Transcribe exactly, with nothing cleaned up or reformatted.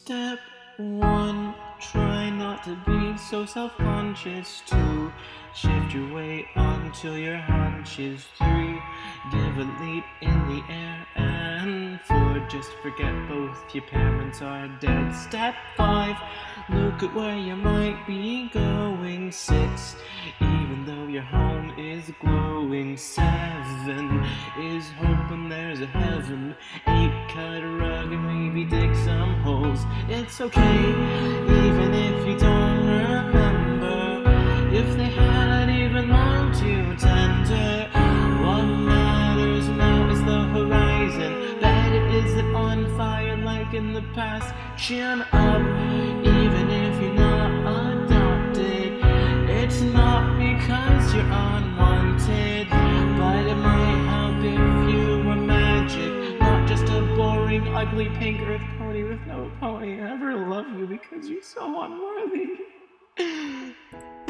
Step one, try not to be so self-conscious. Two, shift your weight until your hunches. Three, give a leap in the air. And four, just forget both your parents are dead. Step five, look at where you might be going. Six, even though your home is glowing. Seven, is hoping there's a heaven. Eight, cut a rug and maybe dig some holes. It's okay, even if you don't remember. If they had even loved you tender, what matters now is the horizon. Bet it isn't on fire like in the past. Chin up, even if you're not adopted. It's not because you're unwanted, but it might help if you were magic, not just a boring, ugly pink earth pony with no pony ever love you because you're so unworthy.